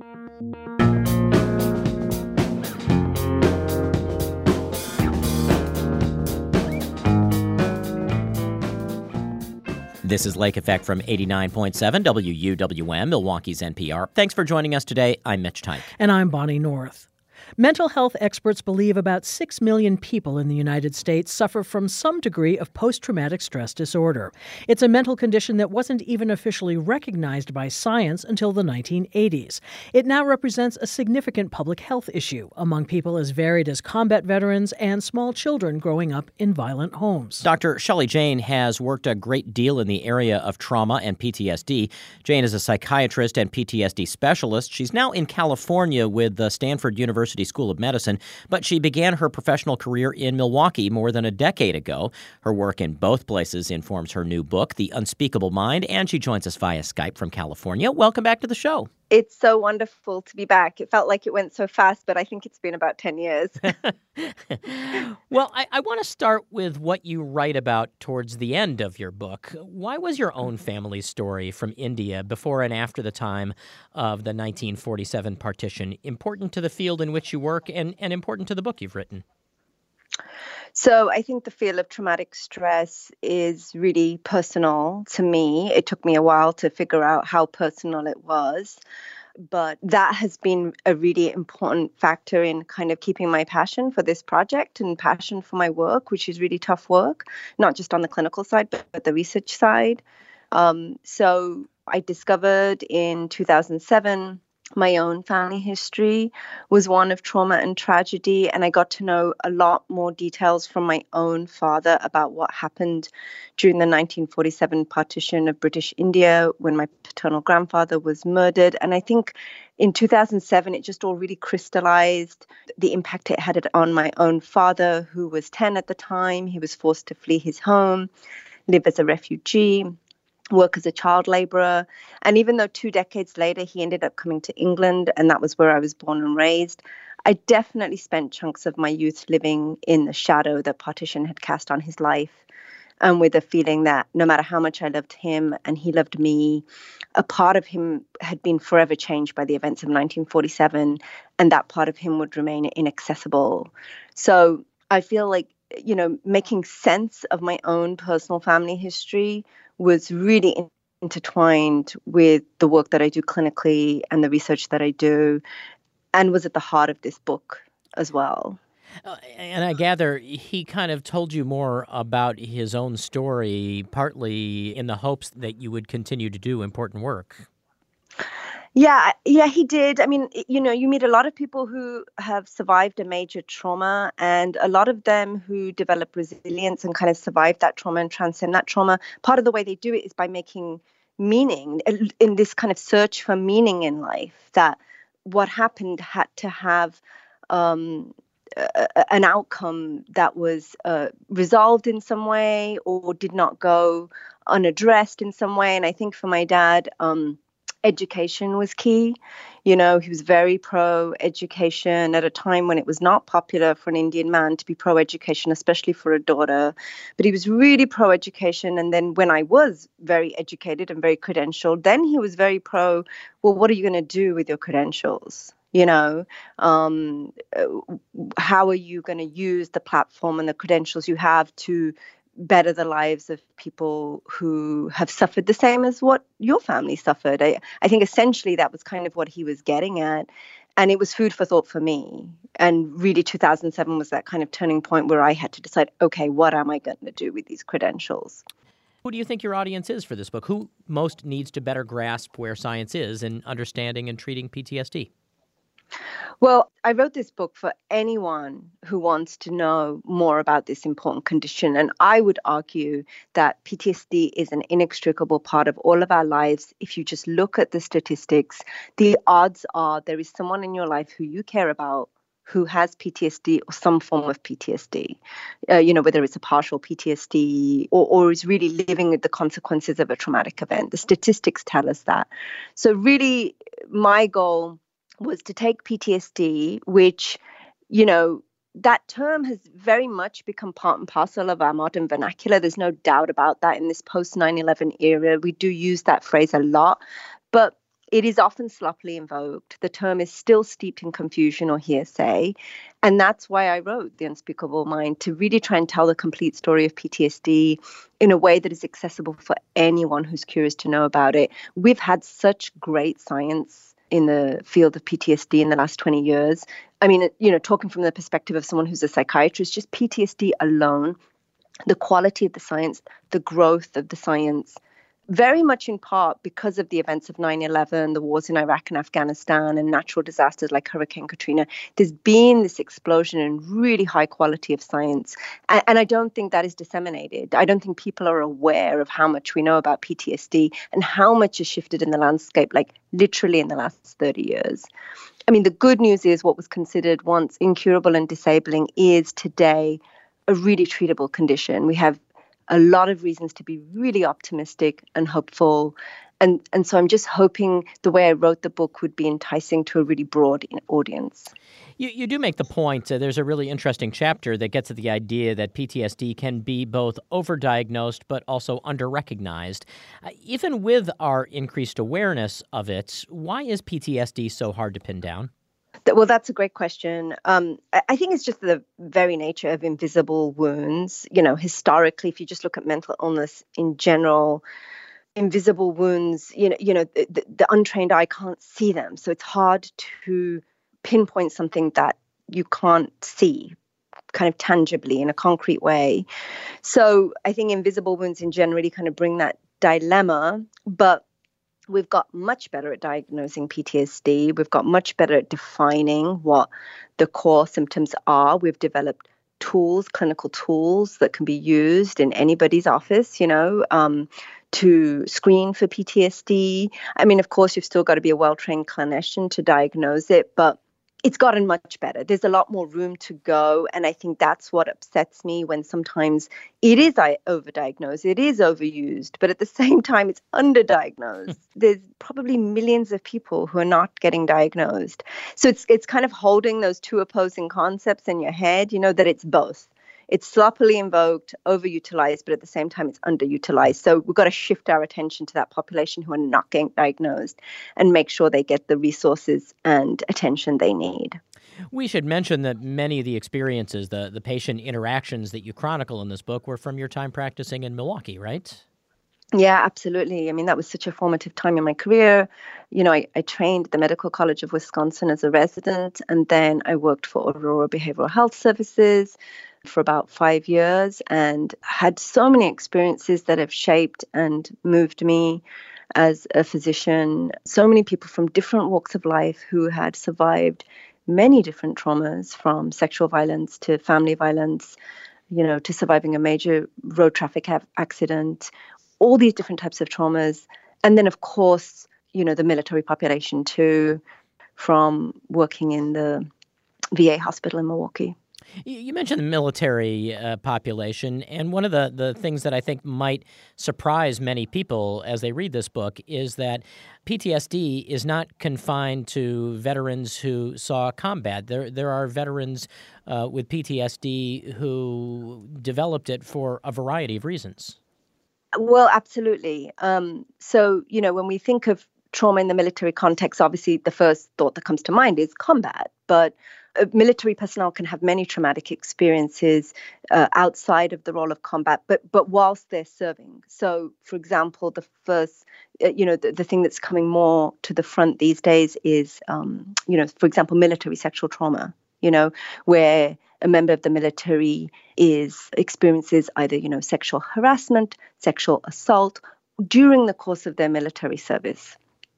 This is Lake Effect from 89.7 WUWM, Milwaukee's NPR. Thanks for joining us today. I'm Mitch Teich. And I'm Bonnie North. Mental health experts believe about 6 million people in the United States suffer from some degree of post-traumatic stress disorder. It's a mental condition that wasn't even officially recognized by science until the 1980s. It now represents a significant public health issue among people as varied as combat veterans and small children growing up in violent homes. Dr. Shelley Jane has worked a great deal in the area of trauma and PTSD. Jane is a psychiatrist and PTSD specialist. She's now in California with the Stanford University School of Medicine, but she began her professional career in Milwaukee more than a decade ago. Her work in both places informs her new book, The Unspeakable Mind, and she joins us via Skype from California. Welcome back to the show. It's so wonderful to be back. It felt like it went so fast, but I think it's been about 10 years. Well, I want to start with what you write about towards the end of your book. Why was your own family's story from India before and after the time of the 1947 partition important to the field in which you work and important to the book you've written? So I think the field of traumatic stress is really personal to me. It took me a while to figure out how personal it was, but that has been a really important factor in kind of keeping my passion for this project and passion for my work, which is really tough work, not just on the clinical side, but the research side. So I discovered in 2007 my own family history was one of trauma and tragedy, and I got to know a lot more details from my own father about what happened during the 1947 partition of British India when my paternal grandfather was murdered. And I think in 2007, it just all really crystallized the impact it had on my own father, who was 10 at the time. He was forced to flee his home, live as a refugee, work as a child laborer. And even though 2 decades later, he ended up coming to England, and that was where I was born and raised, I definitely spent chunks of my youth living in the shadow that partition had cast on his life, and with a feeling that no matter how much I loved him and he loved me, a part of him had been forever changed by the events of 1947, and that part of him would remain inaccessible. So I feel like, making sense of my own personal family history was really intertwined with the work that I do clinically and the research that I do, and was at the heart of this book as well. And I gather he kind of told you more about his own story, partly in the hopes that you would continue to do important work. Yeah, he did. I mean, you meet a lot of people who have survived a major trauma, and a lot of them who develop resilience and kind of survive that trauma and transcend that trauma. Part of the way they do it is by making meaning in this kind of search for meaning in life, that what happened had to have an outcome that was resolved in some way or did not go unaddressed in some way. And I think for my dad, education was key. He was very pro-education at a time when it was not popular for an Indian man to be pro-education, especially for a daughter. But he was really pro-education. And then when I was very educated and very credentialed, then he was very pro, well, what are you going to do with your credentials? How are you going to use the platform and the credentials you have to better the lives of people who have suffered the same as what your family suffered? I think essentially that was kind of what he was getting at. And it was food for thought for me. And really 2007 was that kind of turning point where I had to decide, okay, what am I going to do with these credentials? Who do you think your audience is for this book? Who most needs to better grasp where science is in understanding and treating PTSD? Well, I wrote this book for anyone who wants to know more about this important condition. And I would argue that PTSD is an inextricable part of all of our lives. If you just look at the statistics, the odds are there is someone in your life who you care about who has PTSD or some form of PTSD, whether it's a partial PTSD or is really living with the consequences of a traumatic event. The statistics tell us that. So really, my goal was to take PTSD, which, that term has very much become part and parcel of our modern vernacular. There's no doubt about that in this post 9/11 era. We do use that phrase a lot. But It is often sloppily invoked. The term is still steeped in confusion or hearsay. And that's why I wrote The Unspeakable Mind, to really try and tell the complete story of PTSD in a way that is accessible for anyone who's curious to know about it. We've had such great science in the field of PTSD in the last 20 years. I mean, talking from the perspective of someone who's a psychiatrist, just PTSD alone, the quality of the science, the growth of the science, very much in part because of the events of 9/11, the wars in Iraq and Afghanistan, and natural disasters like Hurricane Katrina. There's been this explosion in really high quality of science. And I don't think that is disseminated. I don't think people are aware of how much we know about PTSD and how much has shifted in the landscape, like literally in the last 30 years. I mean, the good news is what was considered once incurable and disabling is today a really treatable condition. We have a lot of reasons to be really optimistic and hopeful. And so I'm just hoping the way I wrote the book would be enticing to a really broad audience. You do make the point, there's a really interesting chapter that gets at the idea that PTSD can be both overdiagnosed but also underrecognized. Even with our increased awareness of it, why is PTSD so hard to pin down? Well, that's a great question. I think it's just the very nature of invisible wounds. Historically, if you just look at mental illness in general, invisible wounds, the untrained eye can't see them. So it's hard to pinpoint something that you can't see kind of tangibly in a concrete way. So I think invisible wounds in general really kind of bring that dilemma. But we've got much better at diagnosing PTSD. We've got much better at defining what the core symptoms are. We've developed tools, clinical tools that can be used in anybody's office, to screen for PTSD. I mean, of course, you've still got to be a well-trained clinician to diagnose it, but it's gotten much better. There's a lot more room to go. And I think that's what upsets me when sometimes it is overdiagnosed, it is overused, but at the same time, it's underdiagnosed. There's probably millions of people who are not getting diagnosed. So it's kind of holding those two opposing concepts in your head, that it's both. It's sloppily invoked, overutilized, but at the same time, it's underutilized. So we've got to shift our attention to that population who are not getting diagnosed and make sure they get the resources and attention they need. We should mention that many of the experiences, the patient interactions that you chronicle in this book were from your time practicing in Milwaukee, right? Yeah, absolutely. I mean, that was such a formative time in my career. I trained at the Medical College of Wisconsin as a resident, and then I worked for Aurora Behavioral Health Services for about 5 years and had so many experiences that have shaped and moved me as a physician. So many people from different walks of life who had survived many different traumas, from sexual violence to family violence, to surviving a major road traffic accident, all these different types of traumas. And then, of course, the military population too, from working in the VA hospital in Milwaukee. You mentioned the military population, and one of the things that I think might surprise many people as they read this book is that PTSD is not confined to veterans who saw combat. There are veterans with PTSD who developed it for a variety of reasons. Well, absolutely. So, when we think of trauma in the military context, obviously the first thought that comes to mind is combat. But military personnel can have many traumatic experiences outside of the role of combat, but whilst they're serving. So, for example, the first, the thing that's coming more to the front these days is, for example, military sexual trauma, where a member of the military experiences either, sexual harassment, sexual assault during the course of their military service.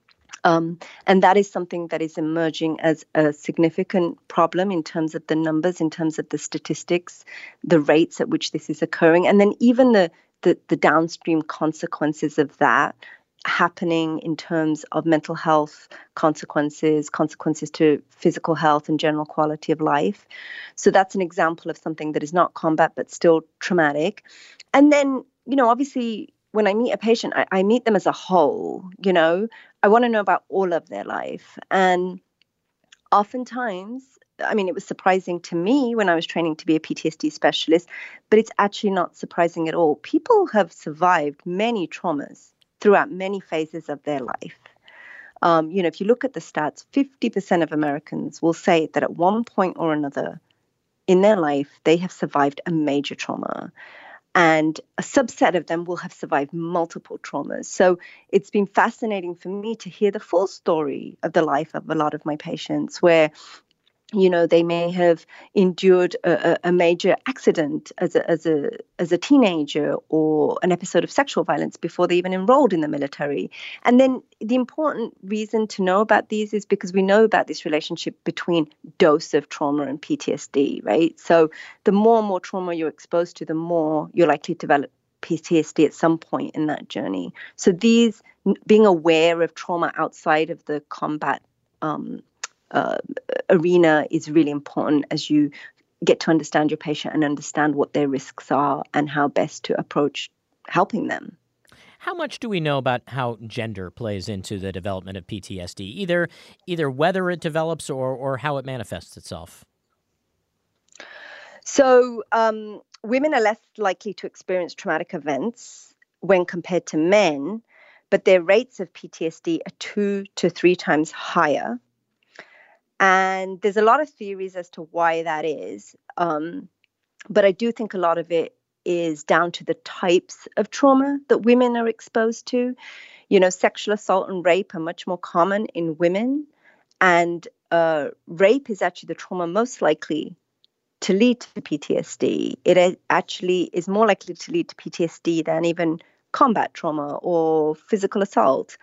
And that is something that is emerging as a significant problem in terms of the numbers, in terms of the statistics, the rates at which this is occurring, and then even the downstream consequences of that happening in terms of mental health consequences to physical health and general quality of life. So that's an example of something that is not combat but still traumatic. And then, obviously, when I meet a patient, I meet them as a whole. I want to know about all of their life. And oftentimes, I mean, it was surprising to me when I was training to be a PTSD specialist, but it's actually not surprising at all. People have survived many traumas throughout many phases of their life. If you look at the stats, 50% of Americans will say that at one point or another in their life, they have survived a major trauma. And a subset of them will have survived multiple traumas. So it's been fascinating for me to hear the full story of the life of a lot of my patients where, they may have endured a major accident as a teenager or an episode of sexual violence before they even enrolled in the military. And then the important reason to know about these is because we know about this relationship between dose of trauma and PTSD, right? So the more and more trauma you're exposed to, the more you're likely to develop PTSD at some point in that journey. So being aware of trauma outside of the combat arena is really important as you get to understand your patient and understand what their risks are and how best to approach helping them. How much do we know about how gender plays into the development of PTSD, either whether it develops or how it manifests itself? So women are less likely to experience traumatic events when compared to men, but their rates of PTSD are 2 to 3 times higher. And there's a lot of theories as to why that is. But I do think a lot of it is down to the types of trauma that women are exposed to. Sexual assault and rape are much more common in women. And rape is actually the trauma most likely to lead to PTSD. It actually is more likely to lead to PTSD than even combat trauma or physical assault.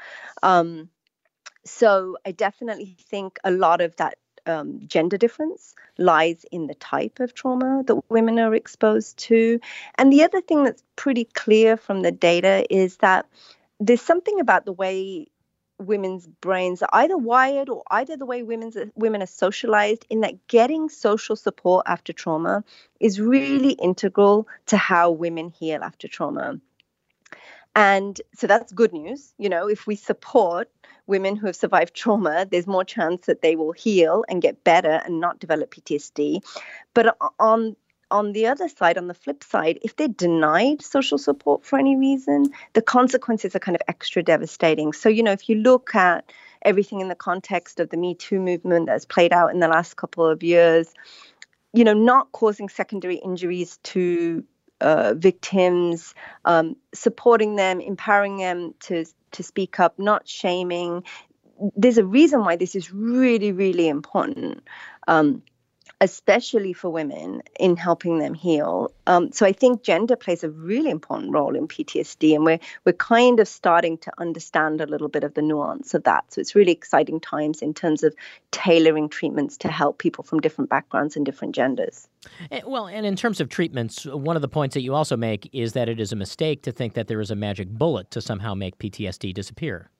So I definitely think a lot of that gender difference lies in the type of trauma that women are exposed to. And the other thing that's pretty clear from the data is that there's something about the way women's brains are either wired or either the way women are socialized, in that getting social support after trauma is really integral to how women heal after trauma. And so that's good news. If we support women who have survived trauma, there's more chance that they will heal and get better and not develop PTSD. But on the other side, on the flip side, if they're denied social support for any reason, the consequences are kind of extra devastating. So, if you look at everything in the context of the Me Too movement that's played out in the last couple of years, not causing secondary injuries to victims, supporting them, empowering them to speak up, not shaming. There's a reason why this is really, really important, especially for women, in helping them heal. So I think gender plays a really important role in PTSD, and we're kind of starting to understand a little bit of the nuance of that. So it's really exciting times in terms of tailoring treatments to help people from different backgrounds and different genders. Well, and in terms of treatments, one of the points that you also make is that it is a mistake to think that there is a magic bullet to somehow make PTSD disappear.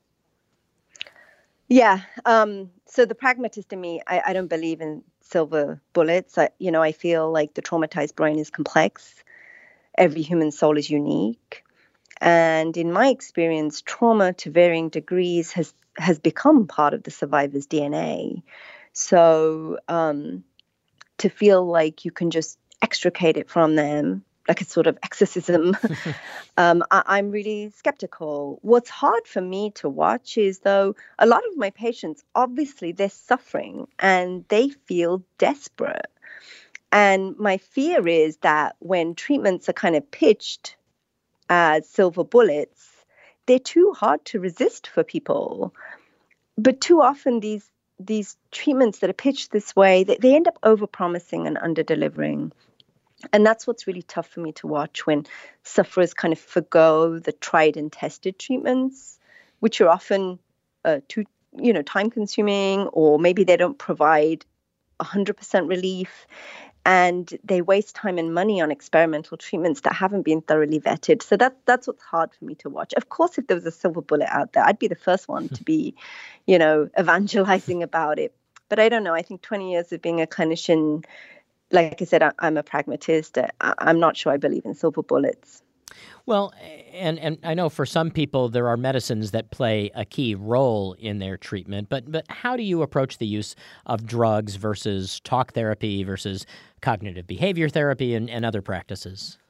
Yeah. So the pragmatist in me, I don't believe in silver bullets. I feel like the traumatized brain is complex. Every human soul is unique. And in my experience, trauma to varying degrees has become part of the survivor's DNA. So to feel like you can just extricate it from them, like a sort of exorcism, I'm really skeptical. What's hard for me to watch is, though, a lot of my patients, obviously, they're suffering and they feel desperate. And my fear is that when treatments are kind of pitched as silver bullets, they're too hard to resist for people. But too often these treatments that are pitched this way, they end up overpromising and underdelivering. And that's what's really tough for me to watch, when sufferers kind of forgo the tried and tested treatments, which are often too time consuming, or maybe they don't provide 100% relief, and they waste time and money on experimental treatments that haven't been thoroughly vetted. So that's what's hard for me to watch. Of course, if there was a silver bullet out there, I'd be the first one to be, evangelizing about it. But I don't know. I think 20 years of being a clinician, like I said, I'm a pragmatist. I'm not sure I believe in silver bullets. Well, and I know for some people there are medicines that play a key role in their treatment, but how do you approach the use of drugs versus talk therapy versus cognitive behavior therapy and other practices?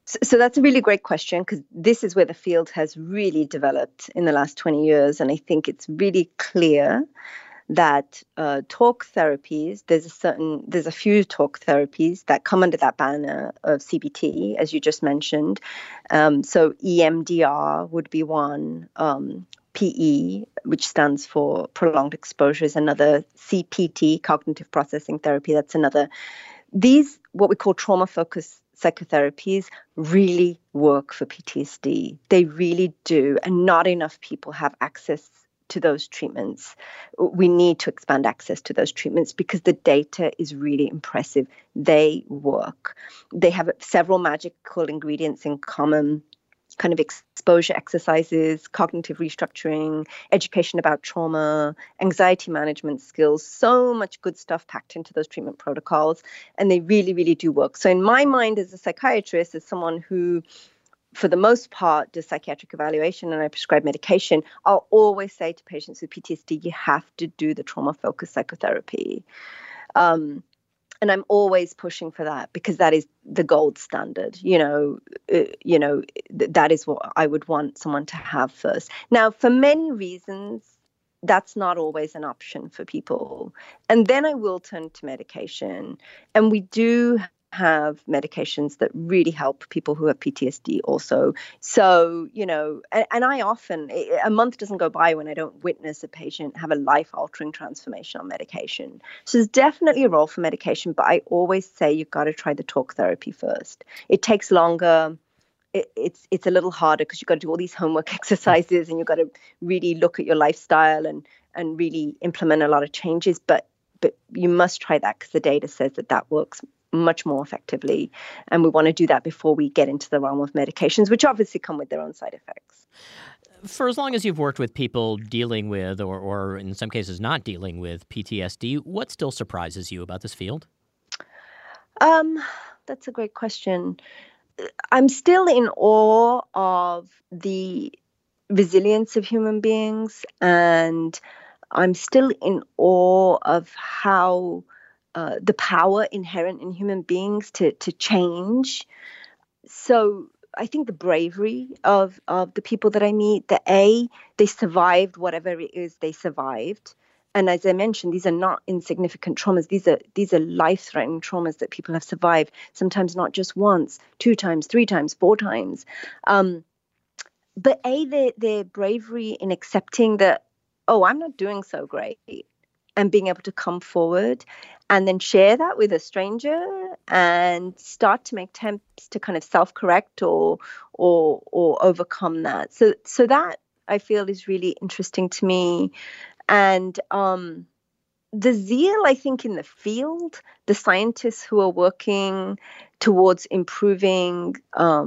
So that's a really great question, because this is where the field has really developed in the last 20 years. And I think it's really clear that talk therapies, there's a few talk therapies that come under that banner of CBT, as you just mentioned. So EMDR would be one. PE, which stands for prolonged exposure, is another. CPT, cognitive processing therapy, that's another. These, what we call trauma-focused psychotherapies, really work for PTSD. They really do. And not enough people have access to those treatments. We need to expand access to those treatments because the data is really impressive. They work. They have several magical ingredients in common. Kind of exposure exercises, cognitive restructuring, education about trauma, anxiety management skills, so much good stuff packed into those treatment protocols. And they really, really do work. So in my mind, as a psychiatrist, as someone who, for the most part, does psychiatric evaluation and I prescribe medication, I'll always say to patients with PTSD, you have to do the trauma-focused psychotherapy. And I'm always pushing for that because that is the gold standard. That is what I would want someone to have first. Now, for many reasons, that's not always an option for people. And then I will turn to medication. And we do have medications that really help people who have PTSD also. So, and I often, a month doesn't go by when I don't witness a patient have a life-altering transformation on medication. So there's definitely a role for medication, but I always say you've got to try the talk therapy first. It takes longer. It's a little harder because you've got to do all these homework exercises and you've got to really look at your lifestyle and really implement a lot of changes. But you must try that because the data says that works much more effectively. And we want to do that before we get into the realm of medications, which obviously come with their own side effects. For as long as you've worked with people dealing with, or in some cases not dealing with PTSD, what still surprises you about this field? That's a great question. I'm still in awe of the resilience of human beings, and I'm still in awe of how the power inherent in human beings to change. So I think the bravery of the people that I meet, they survived whatever it is they survived. And as I mentioned, these are not insignificant traumas. These are life-threatening traumas that people have survived, sometimes not just once, 2 times, 3 times, 4 times. But their bravery in accepting that, I'm not doing so great, and being able to come forward and then share that with a stranger and start to make attempts to kind of self-correct or overcome that. So that I feel is really interesting to me. And the zeal, I think, in the field, the scientists who are working towards improving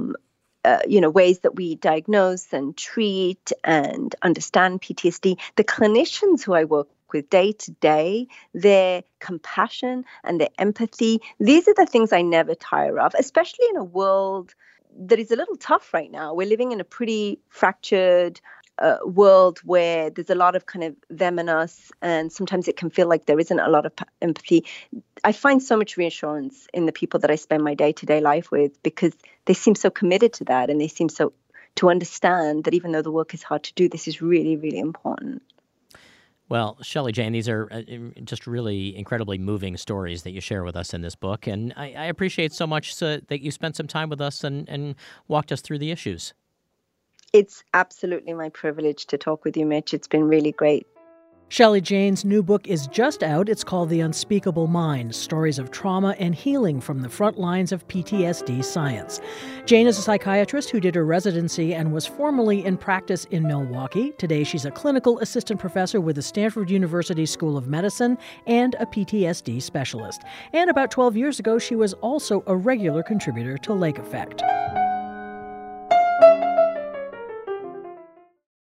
ways that we diagnose and treat and understand PTSD, the clinicians who I work with day to day, their compassion and their empathy, these are the things I never tire of, especially in a world that is a little tough right now. We're living in a pretty fractured world where there's a lot of kind of them and us, and sometimes it can feel like there isn't a lot of empathy. I find so much reassurance in the people that I spend my day-to-day life with because they seem so committed to that, and they seem so to understand that even though the work is hard to do, this is really, really important. Well, Shelley Jane, these are just really incredibly moving stories that you share with us in this book, and I appreciate so much that you spent some time with us and walked us through the issues. It's absolutely my privilege to talk with you, Mitch. It's been really great. Shelley Jane's new book is just out. It's called The Unspeakable Mind, Stories of Trauma and Healing from the Front Lines of PTSD Science. Jane is a psychiatrist who did her residency and was formerly in practice in Milwaukee. Today, she's a clinical assistant professor with the Stanford University School of Medicine and a PTSD specialist. And about 12 years ago, she was also a regular contributor to Lake Effect.